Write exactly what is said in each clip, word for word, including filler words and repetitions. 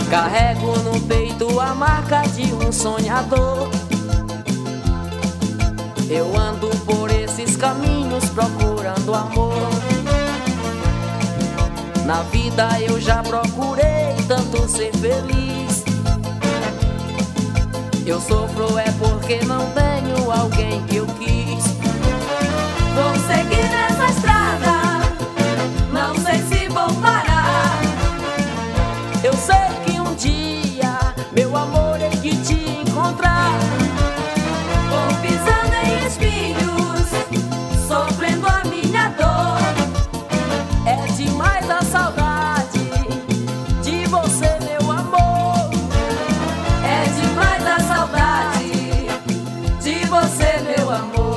Carrego no peito a marca de um sonhador. Eu ando por esses caminhos procurando amor. Na vida eu já procurei tanto ser feliz. Eu sofro é porque não tenho alguém que eu quis. Vou seguir nessa estrada, não sei se vou parar. Eu sei que um dia meu amor hei de te encontrar. Vou pisando em espinhos, sofrendo a minha dor. É demais a saudade de você, meu amor. É demais a saudade de você, meu amor.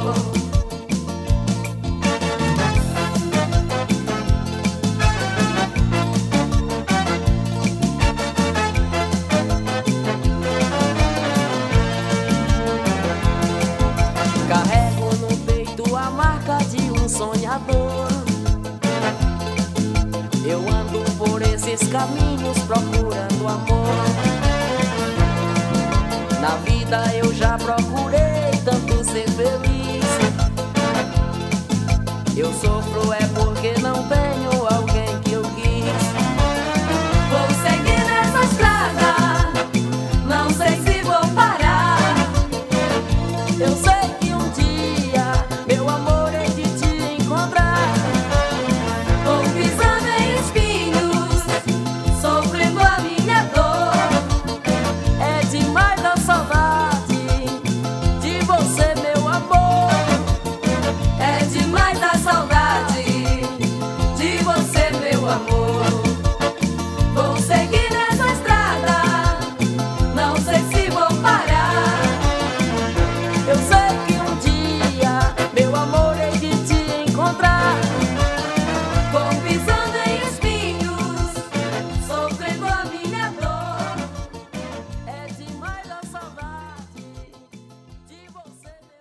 Carrego no peito a marca de um sonhador. Eu ando por esses caminhos procurando amor. Na vida eu já procurei